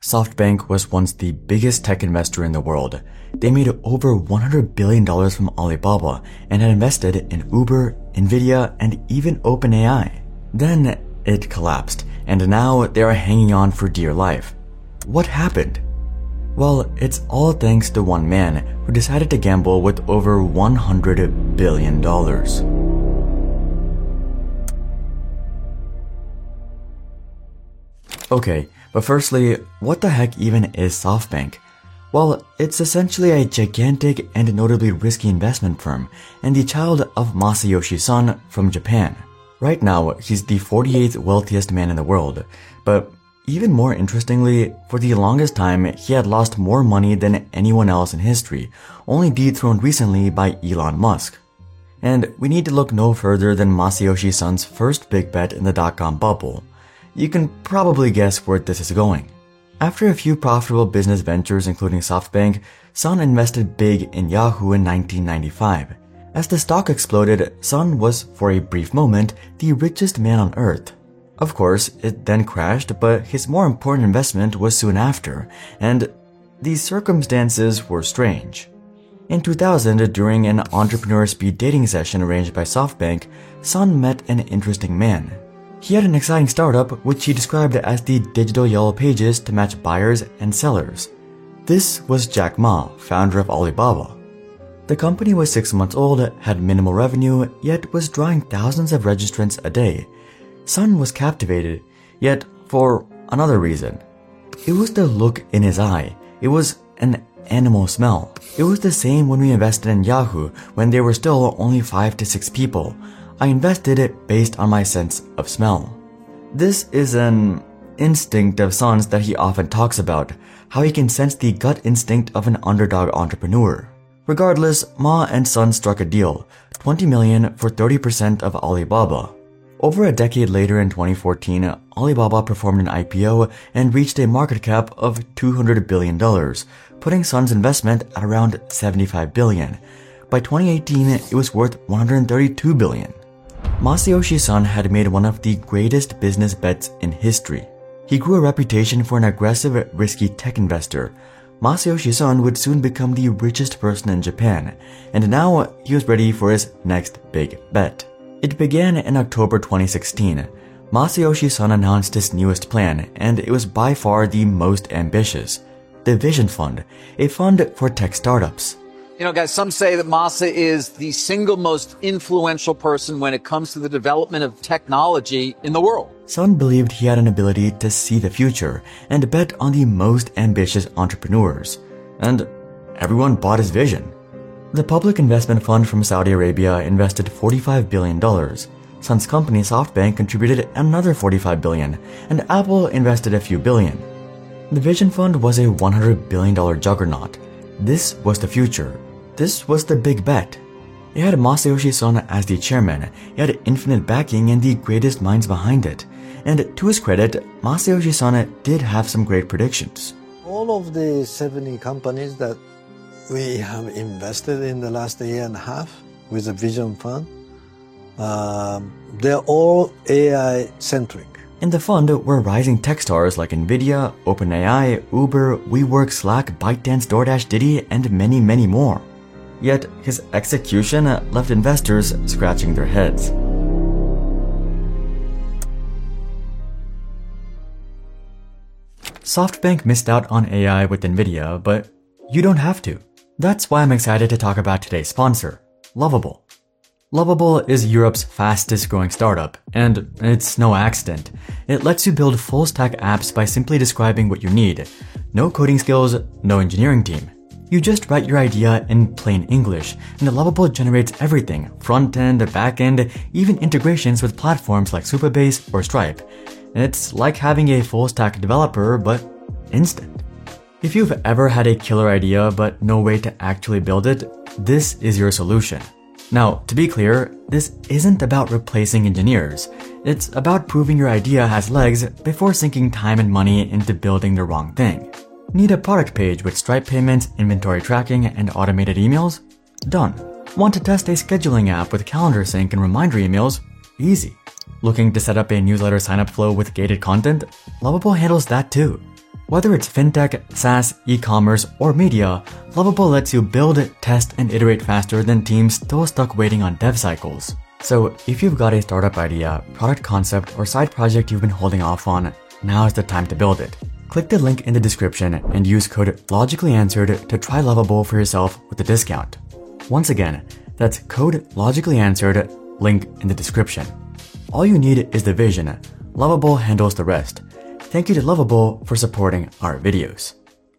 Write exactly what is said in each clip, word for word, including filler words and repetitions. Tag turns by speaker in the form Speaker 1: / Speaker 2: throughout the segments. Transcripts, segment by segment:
Speaker 1: SoftBank was once the biggest tech investor in the world. They made over one hundred billion dollars from Alibaba and had invested in Uber, Nvidia, and even OpenAI. Then it collapsed, and now they are hanging on for dear life. What happened? Well, it's all thanks to one man who decided to gamble with over one hundred billion dollars. Okay, but firstly, what the heck even is SoftBank? Well, it's essentially a gigantic and notably risky investment firm, and the child of Masayoshi Son from Japan. Right now, he's the forty-eighth wealthiest man in the world, but even more interestingly, for the longest time, he had lost more money than anyone else in history, only dethroned recently by Elon Musk. And we need to look no further than Masayoshi Son's first big bet in the dot-com bubble. You can probably guess where this is going. After a few profitable business ventures including SoftBank, Son invested big in Yahoo in nineteen ninety-five. As the stock exploded, Son was, for a brief moment, the richest man on earth. Of course, it then crashed, but his more important investment was soon after, and these circumstances were strange. In two thousand, during an entrepreneur speed dating session arranged by SoftBank, Son met an interesting man. He had an exciting startup which he described as the digital yellow pages to match buyers and sellers. This was Jack Ma, founder of Alibaba. The company was six months old, had minimal revenue, yet was drawing thousands of registrants a day. Son was captivated, yet for another reason. It was the look in his eye. It was an animal smell. It was the same when we invested in Yahoo when there were still only five to six people. I invested it based on my sense of smell. This is an instinct of Son's that he often talks about, how he can sense the gut instinct of an underdog entrepreneur. Regardless, Ma and Son struck a deal, twenty million dollars for thirty percent of Alibaba. Over a decade later in twenty fourteen, Alibaba performed an I P O and reached a market cap of two hundred billion dollars, putting Son's investment at around seventy-five billion dollars. By twenty eighteen, it was worth one hundred thirty-two billion dollars. Masayoshi Son had made one of the greatest business bets in history. He grew a reputation for an aggressive, risky tech investor. Masayoshi Son would soon become the richest person in Japan, and now he was ready for his next big bet. It began in October twenty sixteen. Masayoshi Son announced his newest plan, and it was by far the most ambitious. The Vision Fund, a fund for tech startups.
Speaker 2: You know, guys, some say that Masa is the single most influential person when it comes to the development of technology in the world.
Speaker 1: Son believed he had an ability to see the future and bet on the most ambitious entrepreneurs. And everyone bought his vision. The public investment fund from Saudi Arabia invested forty-five billion dollars. Son's company SoftBank contributed another forty-five billion dollars, and Apple invested a few billion. The Vision Fund was a one hundred billion dollars juggernaut. This was the future. This was the big bet. It had Masayoshi Son as the chairman. He had infinite backing and the greatest minds behind it. And to his credit, Masayoshi Son did have some great predictions.
Speaker 3: All of the seventy companies that we have invested in the last year and a half with the Vision Fund, um, they're all A I-centric.
Speaker 1: In the fund were rising tech stars like Nvidia, OpenAI, Uber, WeWork, Slack, ByteDance, DoorDash, Didi, and many, many more. Yet his execution left investors scratching their heads. SoftBank missed out on A I with Nvidia, but you don't have to. That's why I'm excited to talk about today's sponsor, Lovable. Lovable is Europe's fastest growing startup, and it's no accident. It lets you build full-stack apps by simply describing what you need. No coding skills, no engineering team. You just write your idea in plain English, and Lovable generates everything, front-end, back-end, even integrations with platforms like Supabase or Stripe. It's like having a full-stack developer, but instant. If you've ever had a killer idea but no way to actually build it, this is your solution. Now, to be clear, this isn't about replacing engineers. It's about proving your idea has legs before sinking time and money into building the wrong thing. Need a product page with Stripe payments, inventory tracking, and automated emails? Done. Want to test a scheduling app with calendar sync and reminder emails? Easy. Looking to set up a newsletter sign-up flow with gated content? Lovable handles that too. Whether it's fintech, SaaS, e-commerce, or media, Lovable lets you build, test, and iterate faster than teams still stuck waiting on dev cycles. So if you've got a startup idea, product concept, or side project you've been holding off on, now is the time to build it. Click the link in the description and use code LOGICALLYANSWERED to try Lovable for yourself with a discount. Once again, that's code LOGICALLYANSWERED, link in the description. All you need is the vision. Lovable handles the rest. Thank you to Lovable for supporting our videos.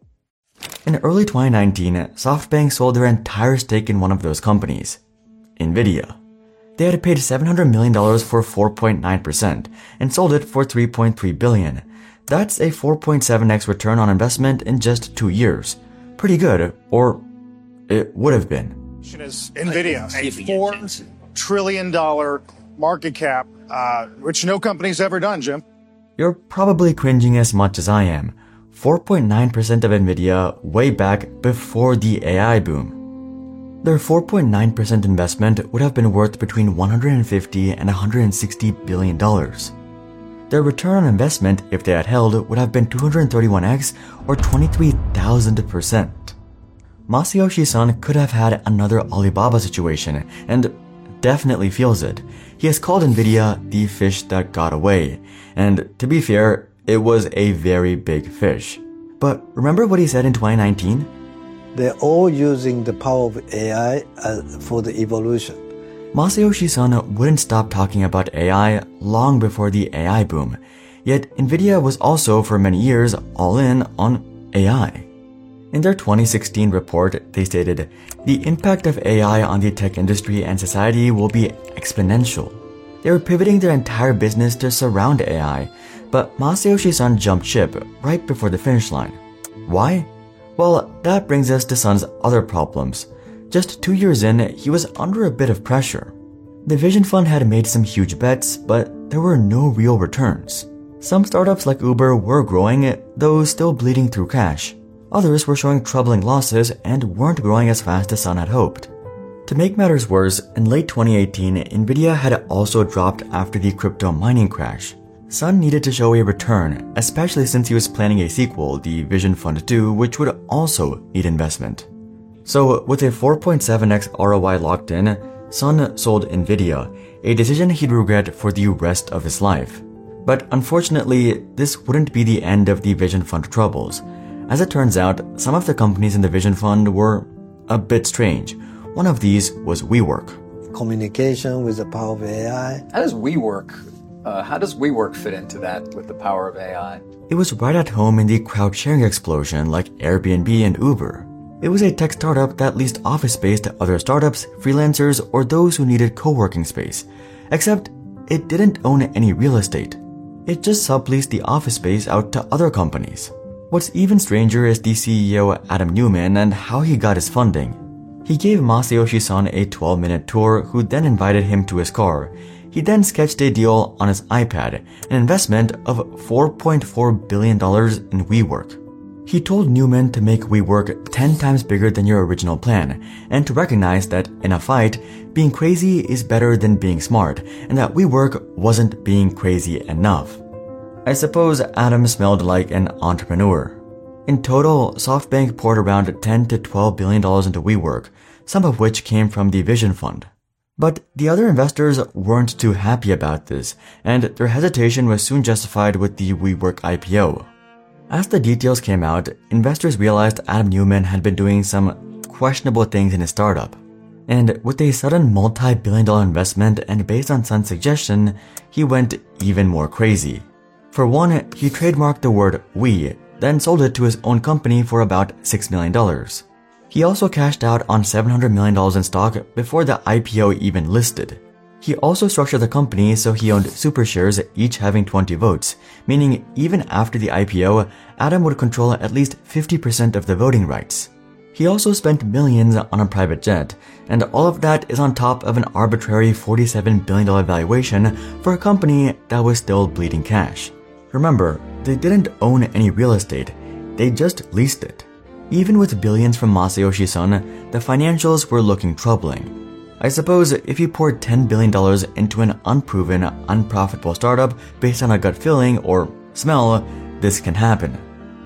Speaker 1: In early twenty nineteen, SoftBank sold their entire stake in one of those companies, NVIDIA. They had paid seven hundred million dollars for four point nine percent and sold it for three point three billion dollars. That's a four point seven x return on investment in just two years. Pretty good, or it would have been.
Speaker 4: Is NVIDIA, a four trillion dollars market cap, uh, which no company's ever done, Jim.
Speaker 1: You're probably cringing as much as I am. four point nine percent of NVIDIA way back before the A I boom. Their four point nine percent investment would have been worth between one hundred fifty and one hundred sixty billion dollars. Their return on investment, if they had held, would have been two hundred thirty-one x or twenty-three thousand percent. Masayoshi Son could have had another Alibaba situation, and definitely feels it. He has called NVIDIA the fish that got away, and to be fair, it was a very big fish. But remember what he said in twenty nineteen?
Speaker 3: They're all using the power of A I for the evolution.
Speaker 1: Masayoshi Son wouldn't stop talking about A I long before the A I boom, yet NVIDIA was also for many years all in on A I. In their twenty sixteen report, they stated, "The impact of A I on the tech industry and society will be exponential." They were pivoting their entire business to surround A I, but Masayoshi Son jumped ship right before the finish line. Why? Well, that brings us to Son's other problems. Just two years in, he was under a bit of pressure. The Vision Fund had made some huge bets, but there were no real returns. Some startups like Uber were growing, though still bleeding through cash. Others were showing troubling losses and weren't growing as fast as Son had hoped. To make matters worse, in late twenty eighteen, NVIDIA had also dropped after the crypto mining crash. Son needed to show a return, especially since he was planning a sequel, the Vision Fund two, which would also need investment. So, with a four point seven x R O I locked in, Son sold NVIDIA, a decision he'd regret for the rest of his life. But unfortunately, this wouldn't be the end of the Vision Fund troubles. As it turns out, some of the companies in the Vision Fund were a bit strange. One of these was WeWork.
Speaker 3: Communication with the power of A I.
Speaker 2: How does WeWork, uh, how does WeWork fit into that with the power of A I?
Speaker 1: It was right at home in the crowd-sharing explosion like Airbnb and Uber. It was a tech startup that leased office space to other startups, freelancers, or those who needed co-working space. Except, it didn't own any real estate. It just subleased the office space out to other companies. What's even stranger is the C E O Adam Neumann and how he got his funding. He gave Masayoshi Son a twelve minute tour, who then invited him to his car. He then sketched a deal on his iPad, an investment of four point four billion dollars in WeWork. He told Neumann to make WeWork ten times bigger than your original plan, and to recognize that, in a fight, being crazy is better than being smart, and that WeWork wasn't being crazy enough. I suppose Adam smelled like an entrepreneur. In total, SoftBank poured around ten to twelve billion dollars into WeWork, some of which came from the Vision Fund. But the other investors weren't too happy about this, and their hesitation was soon justified with the WeWork I P O. As the details came out, investors realized Adam Neumann had been doing some questionable things in his startup. And with a sudden multi-billion dollar investment and based on Son's suggestion, he went even more crazy. For one, he trademarked the word "we", then sold it to his own company for about six million dollars. He also cashed out on seven hundred million dollars in stock before the I P O even listed. He also structured the company so he owned super shares, each having twenty votes, meaning even after the I P O, Adam would control at least fifty percent of the voting rights. He also spent millions on a private jet, and all of that is on top of an arbitrary forty-seven billion dollars valuation for a company that was still bleeding cash. Remember, they didn't own any real estate, they just leased it. Even with billions from Masayoshi Son, the financials were looking troubling. I suppose if you poured ten billion dollars into an unproven, unprofitable startup based on a gut feeling or smell, this can happen.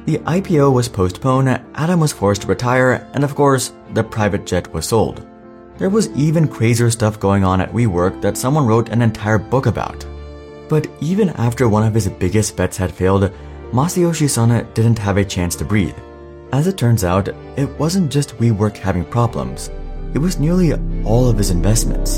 Speaker 1: The I P O was postponed, Adam was forced to retire, and of course, the private jet was sold. There was even crazier stuff going on at WeWork that someone wrote an entire book about. But even after one of his biggest bets had failed, Masayoshi Son didn't have a chance to breathe. As it turns out, it wasn't just WeWork having problems. It was nearly all of his investments.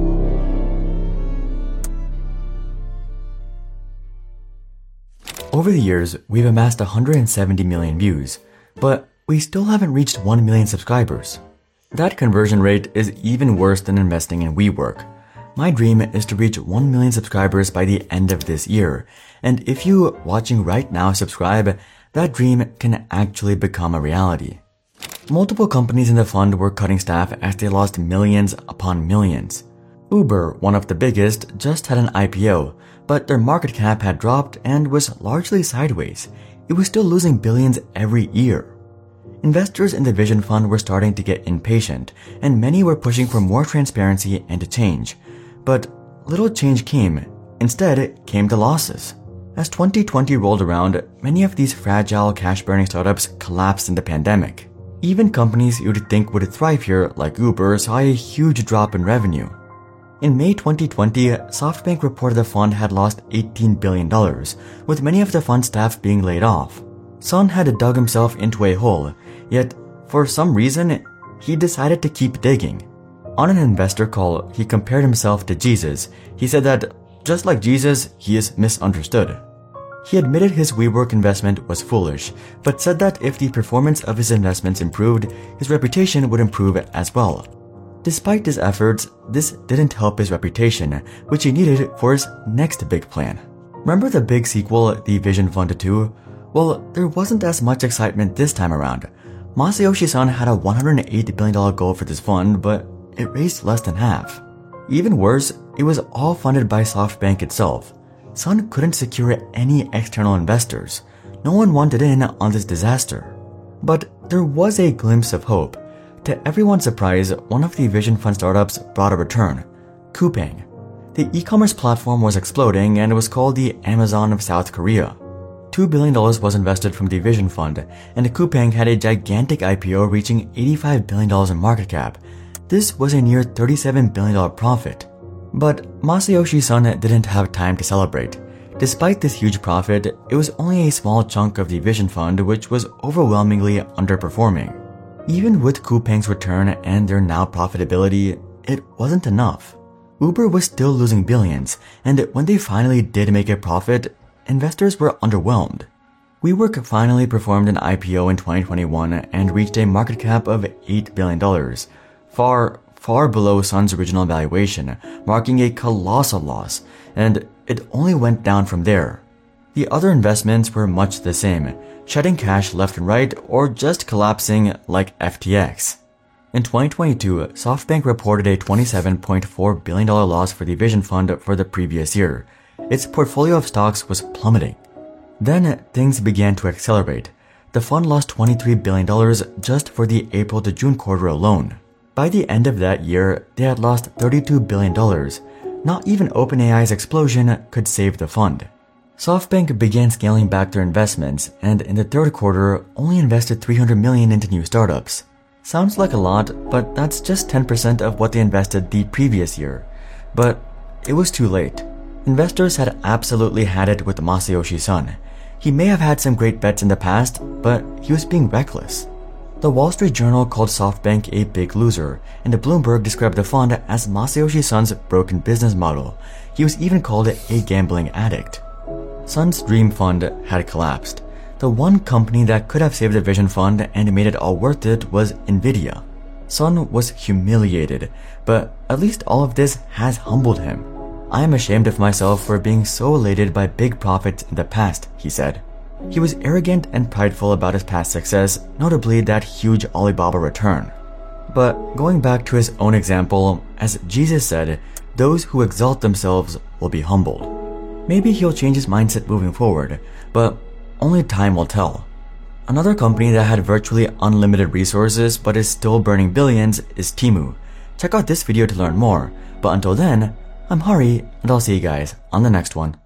Speaker 1: Over the years, we've amassed one hundred seventy million views, but we still haven't reached one million subscribers. That conversion rate is even worse than investing in WeWork. My dream is to reach one million subscribers by the end of this year, and if you watching right now subscribe, that dream can actually become a reality. Multiple companies in the fund were cutting staff as they lost millions upon millions. Uber, one of the biggest, just had an I P O, but their market cap had dropped and was largely sideways. It was still losing billions every year. Investors in the Vision Fund were starting to get impatient, and many were pushing for more transparency and change. But little change came. Instead, it came to losses. As twenty twenty rolled around, many of these fragile, cash-burning startups collapsed in the pandemic. Even companies you'd think would thrive here, like Uber, saw a huge drop in revenue. In May twenty twenty, SoftBank reported the fund had lost eighteen billion dollars, with many of the fund staff being laid off. Son had dug himself into a hole, yet for some reason, he decided to keep digging. On an investor call, he compared himself to Jesus. He said that, just like Jesus, he is misunderstood. He admitted his WeWork investment was foolish, but said that if the performance of his investments improved, his reputation would improve as well. Despite his efforts, this didn't help his reputation, which he needed for his next big plan. Remember the big sequel, The Vision Fund two? Well, there wasn't as much excitement this time around. Masayoshi Son had a one hundred eight billion dollars goal for this fund, but it raised less than half. Even worse, it was all funded by SoftBank itself. Son couldn't secure any external investors. No one wanted in on this disaster. But there was a glimpse of hope. To everyone's surprise, one of the Vision Fund startups brought a return, Coupang. The e-commerce platform was exploding and it was called the Amazon of South Korea. two billion dollars was invested from the Vision Fund, and Coupang had a gigantic I P O reaching eighty-five billion dollars in market cap. This was a near thirty-seven billion dollars profit. But Masayoshi Son didn't have time to celebrate. Despite this huge profit, it was only a small chunk of the Vision Fund which was overwhelmingly underperforming. Even with Coupang's return and their now profitability, it wasn't enough. Uber was still losing billions, and when they finally did make a profit, investors were underwhelmed. WeWork finally performed an I P O in twenty twenty-one and reached a market cap of eight billion dollars, far, far below Son's original valuation, marking a colossal loss, and it only went down from there. The other investments were much the same, shedding cash left and right or just collapsing like F T X. In twenty twenty-two, SoftBank reported a twenty-seven point four billion dollars loss for the Vision Fund for the previous year. Its portfolio of stocks was plummeting. Then things began to accelerate. The fund lost twenty-three billion dollars just for the April to June quarter alone. By the end of that year, they had lost thirty-two billion dollars. Not even OpenAI's explosion could save the fund. SoftBank began scaling back their investments, and in the third quarter, only invested three hundred million dollars into new startups. Sounds like a lot, but that's just ten percent of what they invested the previous year. But it was too late. Investors had absolutely had it with Masayoshi Son. He may have had some great bets in the past, but he was being reckless. The Wall Street Journal called SoftBank a big loser, and Bloomberg described the fund as Masayoshi Son's broken business model. He was even called a gambling addict. Son's dream fund had collapsed. The one company that could have saved the Vision Fund and made it all worth it was Nvidia. Son was humiliated, but at least all of this has humbled him. I am ashamed of myself for being so elated by big profits in the past, he said. He was arrogant and prideful about his past success, notably that huge Alibaba return. But going back to his own example, as Jesus said, those who exalt themselves will be humbled. Maybe he'll change his mindset moving forward, but only time will tell. Another company that had virtually unlimited resources but is still burning billions is Temu. Check out this video to learn more, but until then, I'm Hari, and I'll see you guys on the next one.